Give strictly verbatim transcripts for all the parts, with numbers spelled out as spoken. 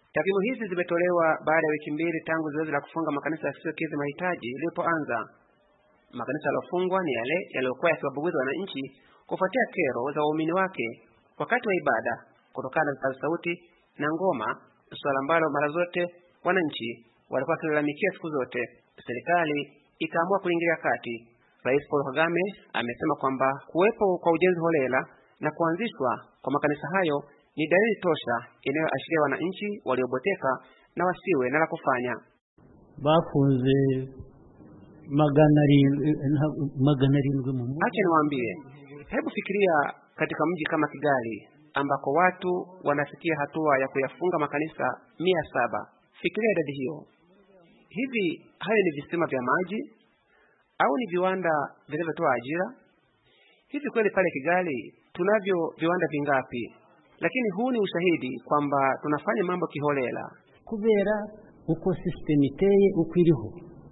Takwimu hizi zimetolewa baada ya wiki mbili tangu zoezi la kufunga makanisa yasiyokidhi mahitaji lilipoanza. Makanisa yaliyofungwa ni yale yaliyokuwa yakiwabuguza wananchi kufuatia kero za waumini wake wakati wa ibada kutokana na vipaza sauti na ngoma, swala ambalo mara zote wananchi walikuwa wakilalamikia siku zote. Serikali ikaamua kuingilia kati. Rais Paul Kagame amesema kwamba kuwepo kwa ujenzi holela na kuanzishwa kwa makanisa hayo ni dalili tosha inayoashiria wananchi walioboteka na wasiwe na la kufanya. Bafunze magana magana ringi mu. Acha niwaambie, hebu fikiria katika mji kama Kigali ambako watu wanafikia hatua ya kuyafunga makanisa mia saba. Fikiria idadi hiyo. Hivi hayo ni visima vya maji au ni viwanda vinavyotoa ajira? Hivi kweli pale Kigali tunavyo viwanda vingapi? Lakini huu ni ushahidi kwamba tunafanya mambo kiholela. Kubera uko system iteye ukwiriho.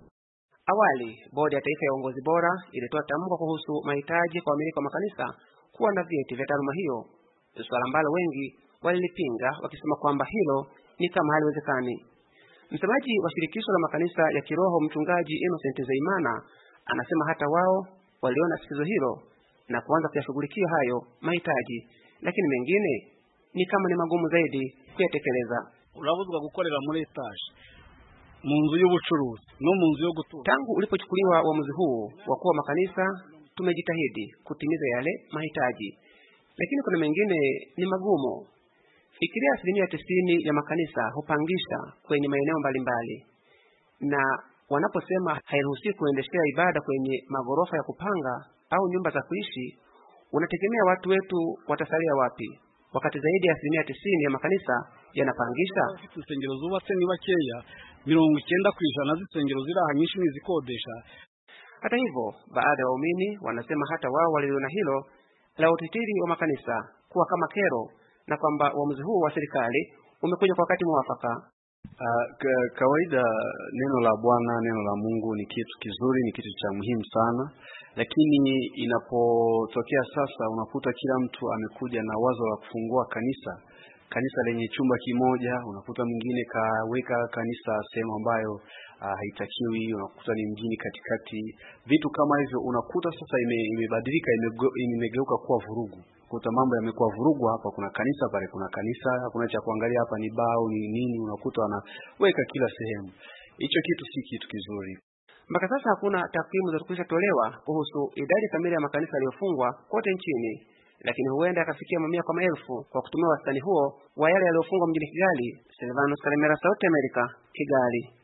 Awali, bodi ya taifa ya uongozi bora ilitoa tamko kuhusu mahitaji kwa wamiliki wa makanisa kuwa na vyeti vya taaluma hiyo, swala ambalo wengi walilipinga wakisema kwamba hilo ni kama haliwezekani. Msemaji wa shirikisho la makanisa ya kiroho Mchungaji Innocent Zeimana anasema hata wao waliona tatizo hilo na kuanza kuyashughulikia hayo mahitaji, lakini mengine ni kama ni magumu zaidi kuyatekeleza. Urabuzwa gukorera muri etage mu nzu y'ubucuruzi no mu nzu yo gutura. Tangu ulipochukuliwa uamuzi huu wa kuwa makanisa tumejitahidi kutimiza yale mahitaji, lakini kuna mengine ni magumu. Fikiria asilimia tisini ya makanisa hupangisha kwenye maeneo mbalimbali, na wanaposema hairuhusiwi kuendeshea ibada kwenye magorofa ya kupanga au nyumba za kuishi, unategemea watu wetu watasalia wapi wakati zaidi ya asilimia tisini ya makanisa yanapangisha? Insengero zubatse ni bakeya, mirongo icyenda ku ijana z'isengero ziri aha nyinshi nizikodesha. Hata hivyo, baadhi ya waumini wanasema hata wao waliona hilo la utitiri wa makanisa kuwa kama kero na kwamba uamuzi huu wa serikali umekuja kwa wakati mwafaka. Uh, kawaida neno la Bwana, neno la Mungu ni kitu kizuri, ni kitu cha muhimu sana, lakini inapotokea sasa unakuta kila mtu amekuja na wazo la kufungua kanisa, kanisa lenye chumba kimoja, unakuta mwingine kaweka kanisa sehemu ambayo uh, haitakiwi, unakuta ni mjini katikati. Vitu kama hivyo unakuta sasa ime, imebadilika, imegeuka kuwa vurugu. Kuta mambo yamekuwa vurugu, hapa kuna kanisa, pale kuna kanisa, hakuna cha kuangalia, hapa ni bao ni nini, unakuta wanaweka kila sehemu. Hicho kitu si kitu kizuri. Mpaka sasa hakuna takwimu zilizokwisha tolewa kuhusu idadi kamili ya makanisa yaliyofungwa kote nchini, lakini huenda yakafikia mamia kwa maelfu kwa kutumia wastani huo wa yale yaliyofungwa mjini Kigali. Silvanus Kalemera, Sauti ya Amerika, Kigali.